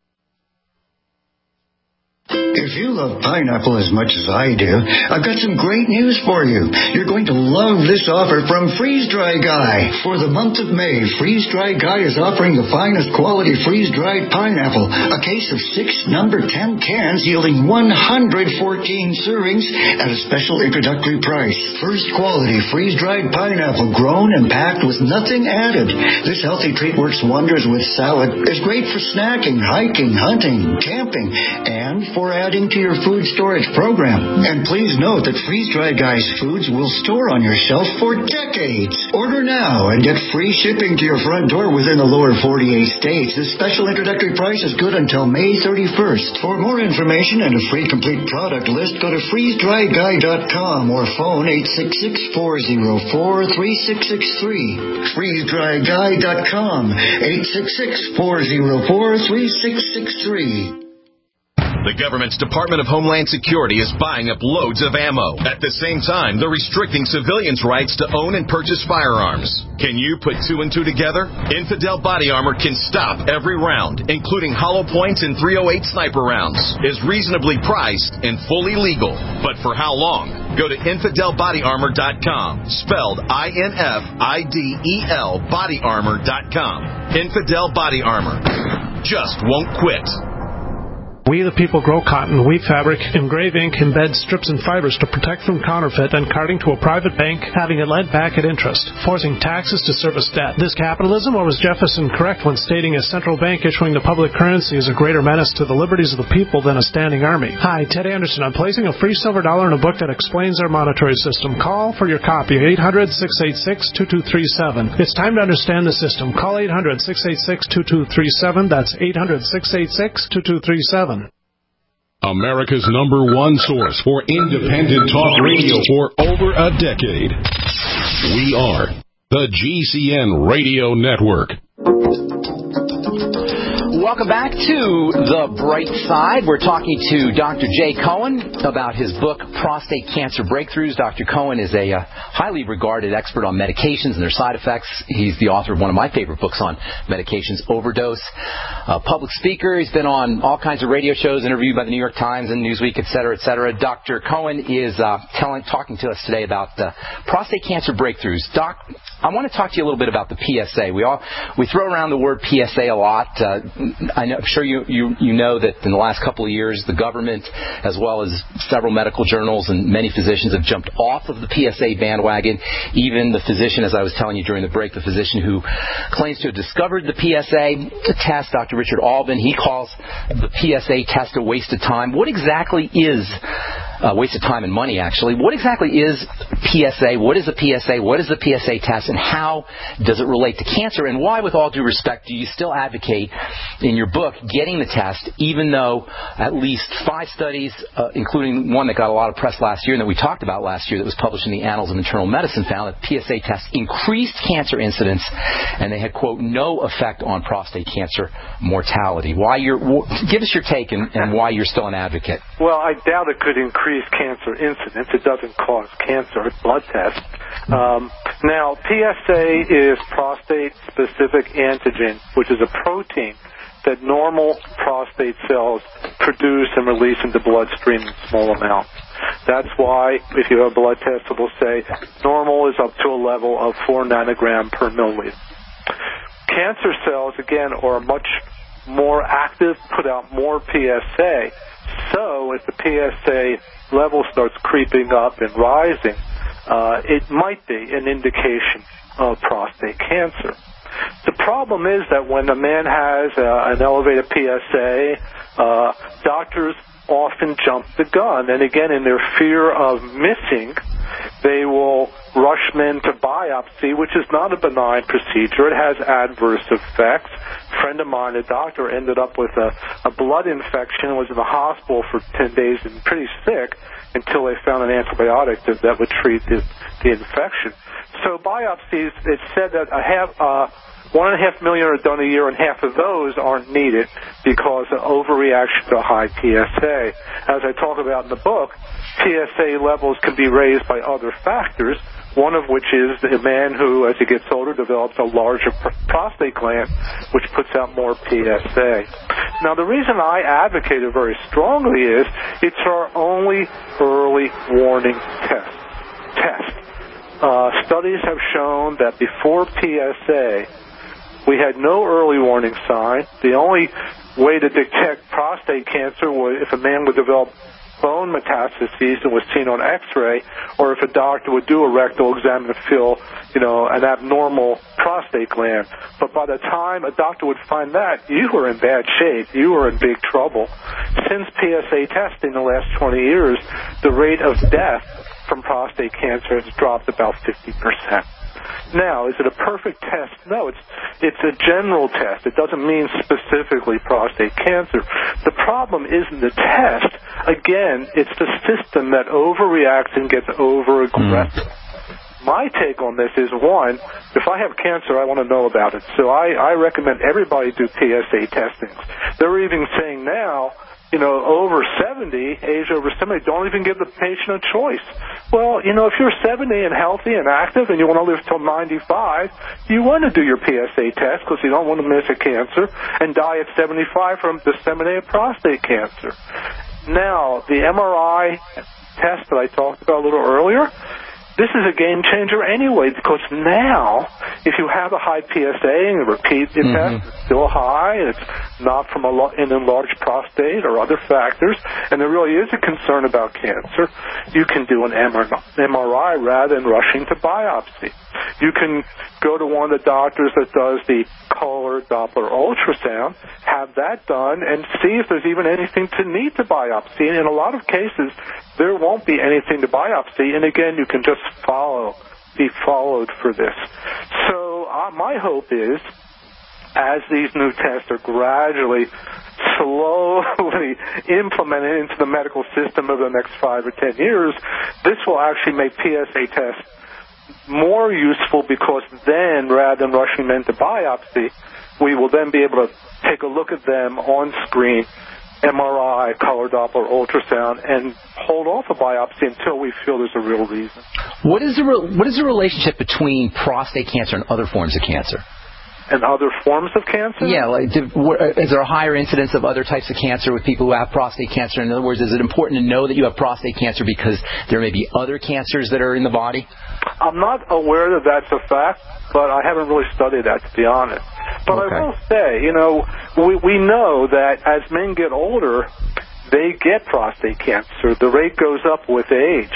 Q: If you love pineapple as much as I do, I've got some great news for you. You're going to love this offer from Freeze Dry Guy. For the month of May, Freeze Dry Guy is offering the finest quality freeze-dried pineapple, a case of six number ten cans yielding one hundred fourteen servings at a special introductory price. First quality freeze-dried pineapple grown and packed with nothing added. This healthy treat works wonders with salad, is great for snacking, hiking, hunting, camping, and for adding to your food storage program. And please note that Freeze Dry Guy's foods will store on your shelf for decades. Order now and get free shipping to your front door within the lower forty-eight states. This special introductory price is good until May thirty-first. For more information and a free complete product list, go to freeze dry guy dot com or phone eight six six, four zero four, three six six three. freeze dry guy dot com, eight six six, four zero four, three six six three.
K: The government's Department of Homeland Security is buying up loads of ammo. At the same time, they're restricting civilians' rights to own and purchase firearms. Can you put two and two together? Infidel Body Armor can stop every round, including hollow points and three oh eight sniper rounds, is reasonably priced and fully legal. But for how long? Go to infidel body armor dot com, spelled I N F I D E L body armor dot com. Infidel Body Armor just won't quit.
C: We the people grow cotton, weave fabric, engrave ink, embed strips and fibers to protect from counterfeit and carting to a private bank, having it lent back at interest, forcing taxes to service debt. This capitalism, or was Jefferson correct when stating a central bank issuing the public currency is a greater menace to the liberties of the people than a standing army? Hi, Ted Anderson. I'm placing a free silver dollar in a book that explains our monetary system. Call for your copy, eight hundred, six eight six, two two three seven. It's time to understand the system. Call eight hundred, six eight six, two two three seven. That's eight hundred, six eight six, two two three seven.
F: America's number one source for independent talk radio for over a decade. We are the G C N Radio Network.
A: Welcome back to The Bright Side. We're talking to Doctor Jay Cohen about his book, Prostate Cancer Breakthroughs. Doctor Cohen is a uh, highly regarded expert on medications and their side effects. He's the author of one of my favorite books on medications, Overdose. A public speaker. He's been on all kinds of radio shows, interviewed by the New York Times and Newsweek, et cetera, et cetera. Doctor Cohen is uh, telling, talking to us today about uh, prostate cancer breakthroughs. Doc, I want to talk to you a little bit about the P S A. We all we throw around the word P S A a lot. Uh, I know, I'm sure you, you, you know that in the last couple of years, the government, as well as several medical journals and many physicians, have jumped off of the P S A bandwagon. Even the physician, as I was telling you during the break, the physician who claims to have discovered the P S A test, Doctor Richard Albin, he calls the P S A test a waste of time. What exactly is a waste of time and money, actually? What exactly is P S A? What is a P S A? What is the P S A test? And how does it relate to cancer? And why, with all due respect, do you still advocate in your book getting the test, even though at least five studies, uh, including one that got a lot of press last year and that we talked about last year that was published in the Annals of Internal Medicine, found that P S A tests increased cancer incidence and they had, quote, no effect on prostate cancer mortality? Why you're, give us your take and, and why you're still an advocate.
N: Well, I doubt it could increase cancer incidence. It doesn't cause cancer. It's blood test. Um, now, P S A is prostate-specific antigen, which is a protein that normal prostate cells produce and release into bloodstream in small amounts. That's why, if you have a blood test, it will say normal is up to a level of four nanogram per milliliter. Cancer cells, again, are much more active, put out more P S A. So if the P S A level starts creeping up and rising, uh, it might be an indication of prostate cancer. The problem is that when a man has uh, an elevated P S A, uh, doctors often jump the gun. And again, in their fear of missing, they will rush men to biopsy, which is not a benign procedure. It has adverse effects. A friend of mine, a doctor, ended up with a, a blood infection and was in the hospital for ten days and pretty sick until they found an antibiotic that, that would treat the, the infection. So biopsies, it's said that a half, uh, one and a half million are done a year, and half of those aren't needed because of overreaction to high P S A. As I talk about in the book, P S A levels can be raised by other factors, one of which is a man who, as he gets older, develops a larger prostate gland, which puts out more P S A. Now, the reason I advocate it very strongly is it's our only early warning test. test. Uh, studies have shown that before P S A, we had no early warning sign. The only way to detect prostate cancer was if a man would develop bone metastases and was seen on X-ray, or if a doctor would do a rectal exam and feel, you know, an abnormal prostate gland. But by the time a doctor would find that, you were in bad shape. You were in big trouble. Since P S A testing in the last twenty years, the rate of death from prostate cancer has dropped about fifty percent. Now, is it a perfect test? No, it's it's a general test. It doesn't mean specifically prostate cancer. The problem isn't the test. Again, it's the system that overreacts and gets over-aggressive. Mm. My take on this is, one, if I have cancer, I want to know about it. So I, I recommend everybody do P S A testings. They're even saying now, you know, over seventy, age over seventy, don't even give the patient a choice. Well, you know, if you're seventy and healthy and active and you want to live till ninety-five, you want to do your P S A test because you don't want to miss a cancer and die at seventy-five from disseminated prostate cancer. Now, the M R I test that I talked about a little earlier, this is a game changer anyway, because now, if you have a high P S A and you repeat the mm-hmm. test, it's still high, and it's not from a lo- an enlarged prostate or other factors, and there really is a concern about cancer, you can do an M R I rather than rushing to biopsy. You can go to one of the doctors that does the color Doppler ultrasound, have that done, and see if there's even anything to need to biopsy. And in a lot of cases, there won't be anything to biopsy, and again, you can just follow, be followed for this. So uh, my hope is, as these new tests are gradually, slowly implemented into the medical system over the next five or ten years, this will actually make P S A tests more useful, because then, rather than rushing men to biopsy, we will then be able to take a look at them on screen, M R I, color Doppler ultrasound, and hold off a biopsy until we feel there's a real reason.
A: What is the re- what is the relationship between prostate cancer and other forms of cancer?
N: And other forms of cancer?
A: Yeah, like, do, is there a higher incidence of other types of cancer with people who have prostate cancer? In other words, is it important to know that you have prostate cancer because there may be other cancers that are in the body?
N: I'm not aware that that's a fact, but I haven't really studied that, to be honest. But okay. I will say, you know, we, we know that as men get older, they get prostate cancer. The rate goes up with age.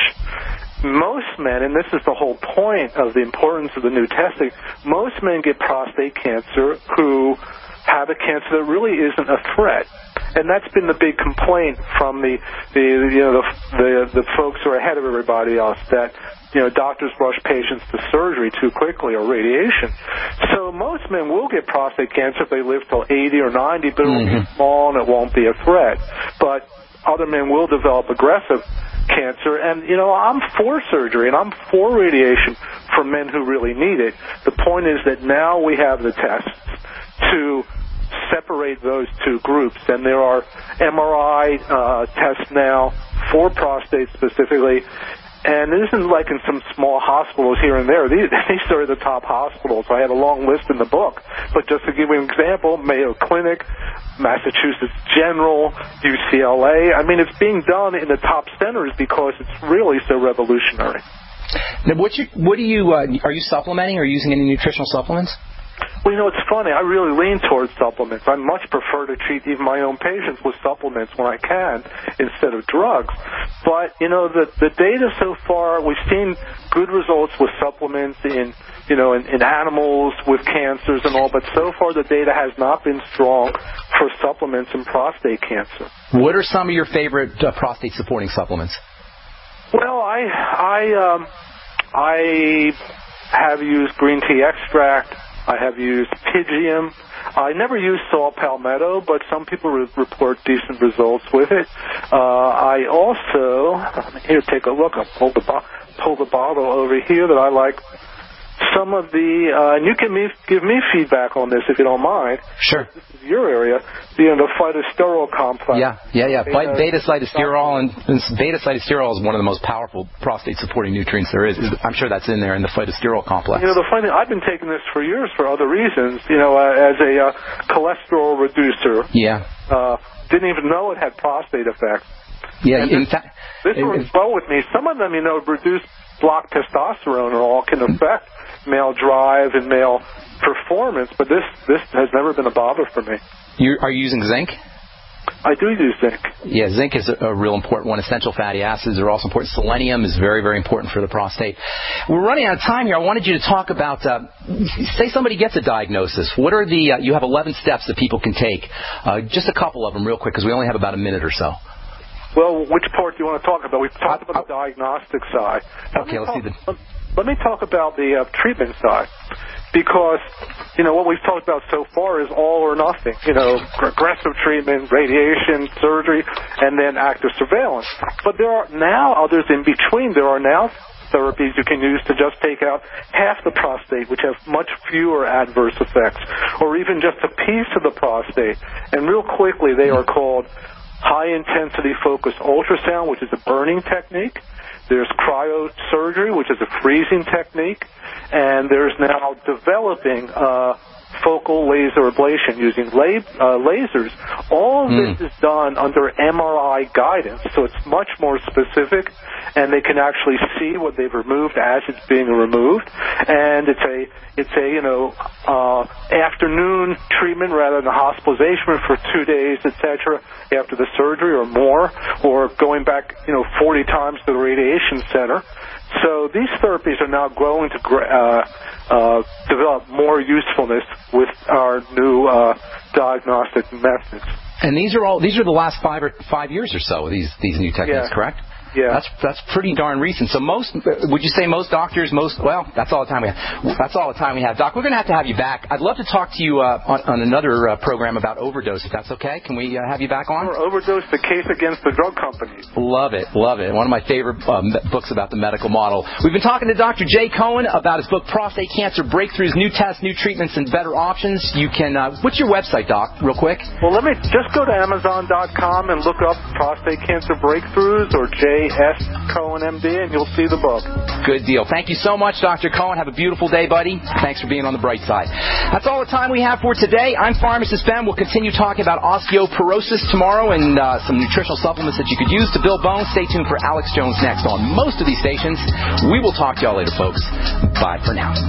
N: Most men, and this is the whole point of the importance of the new testing, most men get prostate cancer who have a cancer that really isn't a threat. And that's been the big complaint from the, the you know, the, the, the folks who are ahead of everybody else, that, you know, doctors rush patients to surgery too quickly or radiation. So most men will get prostate cancer if they live till eighty or ninety, but it will mm-hmm. be small and it won't be a threat. But other men will develop aggressive cancer, and, you know, I'm for surgery and I'm for radiation for men who really need it. The point is that now we have the tests to separate those two groups, and there are M R I uh, tests now for prostate specifically. And it isn't like in some small hospitals here and there. These, these are the top hospitals. I have a long list in the book. But just to give you an example, Mayo Clinic, Massachusetts General, U C L A. I mean, it's being done in the top centers because it's really so revolutionary.
A: Now, what, you, what do you, uh, are you supplementing or using any nutritional supplements?
N: Well, you know, it's funny. I really lean towards supplements. I much prefer to treat even my own patients with supplements when I can instead of drugs. But, you know, the the data so far, we've seen good results with supplements in, you know, in, in animals with cancers and all, but so far the data has not been strong for supplements in prostate cancer.
A: What are some of your favorite uh, prostate-supporting supplements?
N: Well, I I um, I have used green tea extract. I have used Pygium. I never used saw palmetto, but some people re- report decent results with it. Uh, I also, here, take a look. I'll pull the, bo- pull the bottle over here that I like. Some of the, uh, and you can me, give me feedback on this if you don't mind.
A: Sure.
N: This is your area. The, the phytosterol complex.
A: Yeah, yeah, yeah. Beta, beta cytosterol and, and beta cytosterol is one of the most powerful prostate-supporting nutrients there is. I'm sure that's in there in the phytosterol complex.
N: You know, the funny thing, I've been taking this for years for other reasons. You know, uh, as a uh, cholesterol reducer.
A: Yeah.
N: Uh, didn't even know it had prostate effects.
A: Yeah.
N: And
A: in
N: this,
A: fact,
N: this
A: it,
N: works well with me. Some of them, you know, reduce block testosterone or all can affect male drive and male performance, but this this has never been a bother for me.
A: You are you using zinc?
N: I do use zinc.
A: Yeah, zinc is a, a real important one. Essential fatty acids are also important. Selenium is very, very important for the prostate. We're running out of time here. I wanted you to talk about, uh, say somebody gets a diagnosis. What are the, uh, you have eleven steps that people can take. Uh, just a couple of them real quick because we only have about a minute or so.
N: Well, which part do you want to talk about? We've talked about the diagnostic side.
A: Okay, let's see the...
N: Let me talk about the uh, treatment side, because, you know, what we've talked about so far is all or nothing. You know, aggressive treatment, radiation, surgery, and then active surveillance. But there are now others in between. There are now therapies you can use to just take out half the prostate, which have much fewer adverse effects, or even just a piece of the prostate. And real quickly, they are called high-intensity focused ultrasound, which is a burning technique. There's cryosurgery, which is a freezing technique. And there's now developing uh, focal laser ablation using la- uh, lasers. All of mm. this is done under M R I guidance, so it's much more specific, and they can actually see what they've removed as it's being removed. And it's a it's a you know uh, afternoon treatment rather than hospitalization for two days, et cetera, after the surgery or more, or going back you know forty times to the radiation center. So these therapies are now growing to uh, uh, develop more usefulness with our new uh, diagnostic methods.
A: And these are all these are the last five or five years or so. These these new techniques,
N: yeah.
A: correct?
N: Yeah.
A: That's that's pretty darn recent. So most, would you say most doctors, most, well, that's all the time we have. That's all the time we have. Doc, we're going to have to have you back. I'd love to talk to you uh, on, on another uh, program about overdose, if that's okay. Can we uh, have you back on?
N: Or overdose, the case against the drug companies.
A: Love it, love it. One of my favorite um, books about the medical model. We've been talking to Doctor Jay Cohen about his book, Prostate Cancer Breakthroughs, New Tests, New Treatments, and Better Options. You can, uh, what's your website, Doc, real quick?
N: Well, let me just go to Amazon dot com and look up Prostate Cancer Breakthroughs or J S Cohen M D, and you'll see the book.
A: Good deal. Thank you so much, Doctor Cohen. Have a beautiful day, buddy. Thanks for being on the bright side. That's all the time we have for today. I'm Pharmacist Ben. We'll continue talking about osteoporosis tomorrow and uh, some nutritional supplements that you could use to build bones. Stay tuned for Alex Jones next on most of these stations. We will talk to y'all later, folks. Bye for now.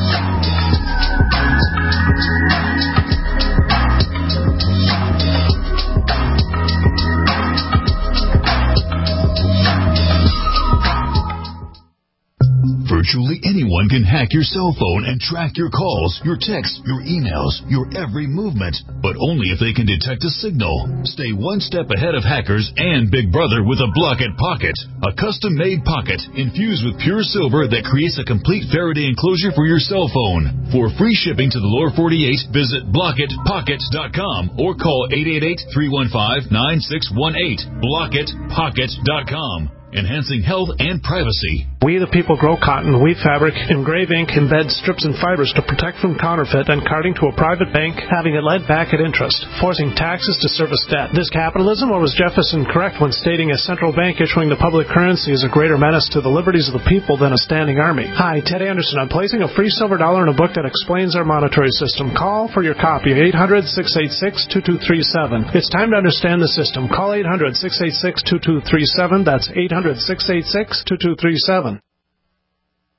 R: Virtually anyone can hack your cell phone and track your calls, your texts, your emails, your every movement, but only if they can detect a signal. Stay one step ahead of hackers and Big Brother with a Blockit Pocket, a custom-made pocket infused with pure silver that creates a complete Faraday enclosure for your cell phone. For free shipping to the lower forty-eight, visit blockit pocket dot com or call eight eight eight, three one five, nine six one eight. blockit pocket dot com. Enhancing health and privacy.
C: We the people grow cotton, weave fabric, engrave ink, embed strips and fibers to protect from counterfeit and carting to a private bank, having it led back at interest, forcing taxes to service debt. This capitalism, or was Jefferson correct when stating a central bank issuing the public currency is a greater menace to the liberties of the people than a standing army? Hi, Ted Anderson. I'm placing a free silver dollar in a book that explains our monetary system. Call for your copy, eight hundred, six eight six, two two three seven. It's time to understand the system. Call eight hundred, six eight six, two two three seven. That's eight hundred, six eight six, two two three seven.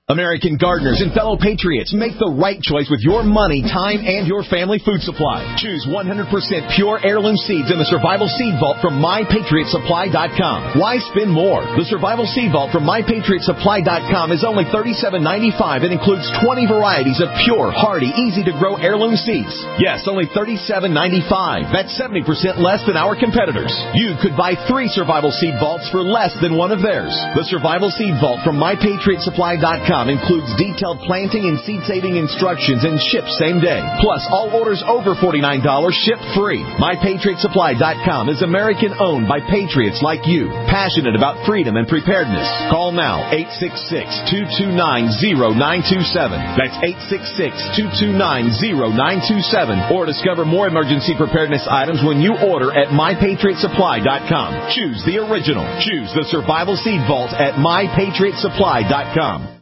M: American gardeners and fellow patriots, make the right choice with your money, time, and your family food supply. Choose one hundred percent pure heirloom seeds in the Survival Seed Vault from my patriot supply dot com. Why spend more? The Survival Seed Vault from my patriot supply dot com is only thirty-seven ninety-five and includes twenty varieties of pure, hardy, easy-to-grow heirloom seeds. Yes, only thirty-seven ninety-five. That's seventy percent less than our competitors. You could buy three Survival Seed Vaults for less than one of theirs. The Survival Seed Vault from my patriot supply dot com includes detailed planting and seed-saving instructions and ships same day. Plus, all orders over forty-nine dollars ship free. my patriot supply dot com is American-owned by patriots like you, passionate about freedom and preparedness. Call now, eight six six, two two nine, zero nine two seven. That's eight six six, two two nine, zero nine two seven. Or discover more emergency preparedness items when you order at my patriot supply dot com. Choose the original. Choose the Survival Seed Vault at my patriot supply dot com.